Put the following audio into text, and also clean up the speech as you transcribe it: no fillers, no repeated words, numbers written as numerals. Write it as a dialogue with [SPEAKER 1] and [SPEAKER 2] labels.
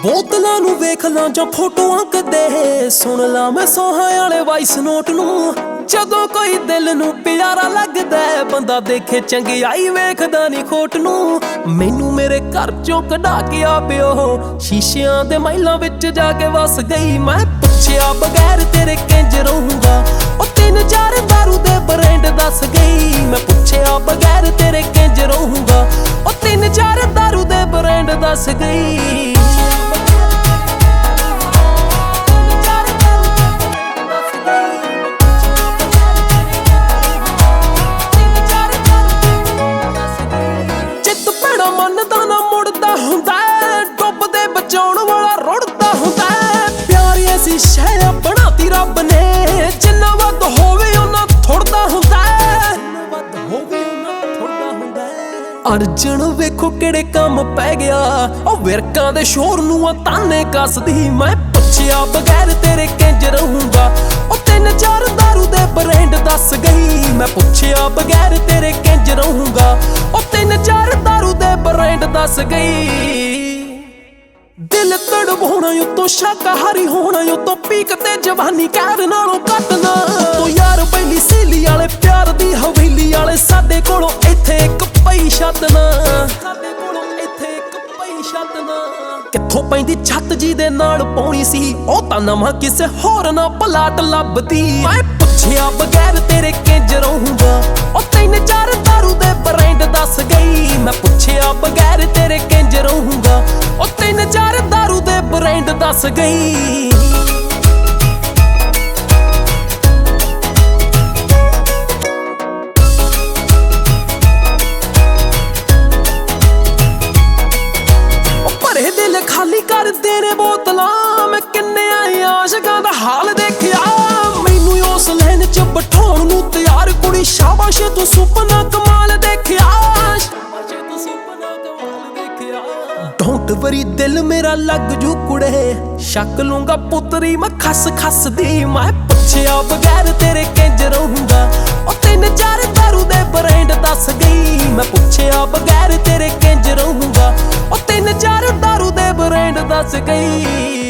[SPEAKER 1] ਬੋਤਲਾਂ ਨੂੰ ਵੇਖ ਲਾਂ ਜਾਂ ਫੋਟੋਆਂ ਕਦੇ ਸੁਣ ਲਾਂ ਮੈਂ ਸੋਹਾਂ ਵਾਲੇ ਵਾਇਸ ਨੋਟ ਨੂੰ। ਜਦੋਂ ਕੋਈ ਦਿਲ ਨੂੰ ਪਿਆਰਾ ਲੱਗਦਾ ਬੰਦਾ ਦੇਖੇ ਚੰਗਿਆਈ ਵੇਖਦਾ ਨਹੀਂ ਖੋਟ ਨੂੰ। ਮੈਨੂੰ ਮੇਰੇ ਘਰ ਚੋਂ ਕਢਾ ਕੇ ਆ ਪਿਓ ਸ਼ੀਸ਼ਿਆਂ ਦੇ ਮਹਿਲਾਂ ਵਿੱਚ ਜਾ ਕੇ ਵਸ ਗਈ। ਮੈਂ ਪੁੱਛਿਆ ਬਗੈਰ ਤੇਰੇ ਕਿੰਜ ਰਹੂੰਗਾ, ਉਹ 3-4 ਦਾਰੂ ਦੇ ਬ੍ਰਾਂਡ ਦੱਸ ਗਈ। ਮੈਂ ਪੁੱਛਿਆ ਬਗੈਰ ਤੇਰੇ ਕਿੰਜ ਰਹੂੰਗਾ, ਉਹ 3-4 ਦਾਰੂ ਦੇ ਬ੍ਰਾਂਡ ਦੱਸ ਗਈ। ਮੰਨਦਾ ਨਾ ਮੁੜਦਾ ਹੁੰਦਾ, ਡੁੱਬਦੇ ਬਚਾਉਣ ਵਾਲਾ ਰੁੜਦਾ ਹੁੰਦਾ। ਪਿਆਰ ਐਸੀ ਸ਼ੈ ਬਣਾਤੀ ਰੱਬ ਨੇ, ਜਿੰਨਾ ਵੱਧ ਹੋਵੇ ਉਹਨਾਂ ਥੋੜਦਾ ਹੁੰਦਾ। ਅਰਜਨ ਵੇਖੋ ਕਿਹੜੇ ਕੰਮ ਪੈ ਗਿਆ, ਉਹ ਵਿਰਕਾਂ ਦੇ ਸ਼ੋਰ ਨੂੰ ਤਾਨੇ ਕੱਸਦੀ। ਮੈਂ ਪੁੱਛਿਆ ਬਗੈਰ ਤੇਰੇ ਕਿੰਜ ਰਹੂੰਗਾ, ਉਹ 3-4 ਦਾਰੂ ਦੇ ਬ੍ਰਾਂਡ ਦੱਸ ਗਈ। ਮੈਂ ਪੁੱਛਿਆ ਬਗੈਰ ਤੇਰੇ ਕਿੰਜ ਰਹੂੰਗਾ, ਉਹ 3-4 ਦਾਰੂ ਦੇ ਬ੍ਰਾਂਡ ਦੱਸ ਗਈ। ਦਿਲ ਤੜਵਾਉਣਾ ਉਤੋਂ ਸ਼ਾਕਾਹਾਰੀ ਹੋਣਾ, ਉਤੋਂ ਪੀਕ ਤੇ ਜਵਾਨੀ ਕਹਿਰ ਨਾਲੋਂ ਕੱਟਣਾ। ਤੂੰ ਯਾਰ ਪਹਿਲੀ ਸਹੇਲੀ ਵਾਲੇ ਪਿਆਰ ਦੀ ਹਵੇਲੀ ਵਾਲੇ, ਸਾਡੇ ਕੋਲੋਂ ਇੱਥੇ ਇੱਕ ਪਈ ਛੱਤ ਨਾ। ਸਾਡੇ ਕੋਲੋਂ ਇੱਥੇ ਇੱਕ ਪਈ ਛੱਤ ਨਾ। ਕਿੱਥੋਂ ਪੈਂਦੀ ਛੱਤ ਜੀ ਦੇ ਨਾਲ ਪਾਉਣੀ ਸੀ, ਉਹ ਤਾਂ ਨਵਾਂ ਕਿਸੇ ਹੋਰ ਨਾ ਪਲਾਟ ਲੱਭਦੀ। ਮੈਂ ਪੁੱਛਿਆ ਬਗੈਰ ਤੇਰੇ ਕਿੰਜ ਰਹੂੰਗਾ, ਉਹ 3-4 ਦਾਰੂ ਦੇ ਬ੍ਰਾਂਡ ਦੱਸ ਗਈ। ਮੈਂ ਪੁੱਛਿਆ ਬਗੈਰ ਤੇਰੇ ਕਿੰਜ ਰਹੂੰਗਾ, ਉਹ 3-4 ਦਾਰੂ ਦੇ ਬ੍ਰਾਂਡ ਦੱਸ ਗਈ। ਭਰੇ ਦਿਲ ਖਾਲੀ ਕਰਦੇ ਨੇ ਬੋਤਲਾਂ, ਮੈਂ ਕਿੰਨੇ ਆਸ਼ਿਕਾਂ ਦਾ ਹਾਲ ਦੇਖਿਆ। ਮੈਨੂੰ ਉਸ ਲੈਨ ਚ ਬਿਠਾਉਣ ਨੂੰ ਤਿਆਰ ਕੁੜੀ, ਸ਼ਾਬਾਸ਼ ਤੂੰ ਸੁਪਨਾ ਕਮਾਲ ਦੇਖਿਆ। ਡੋਂਟ ਵਰੀ ਦਿਲ ਮੇਰਾ ਲੱਗ ਜੂ ਕੁੜੇ, ਸ਼ੱਕ ਲੂੰਗਾ ਪੁੱਤਰੀ ਮੈਂ ਖਸ ਦੀ। ਮੈਂ ਪੁੱਛਿਆ ਬਗੈਰ ਤੇਰੇ ਕਿੰਜ ਰਹੂੰਗਾ, ਉਹ 3-4 ਦਾਰੂ ਦੇ ਬ੍ਰਾਂਡ ਦੱਸ ਗਈ। ਮੈਂ ਪੁੱਛਿਆ ਬਗੈਰ ਤੇਰੇ ਕਿੰਜ ਰਹੂੰਗਾ, ਉਹ 3-4 ਦਾਰੂ ਦੇ ਬ੍ਰਾਂਡ ਦੱਸ ਗਈ।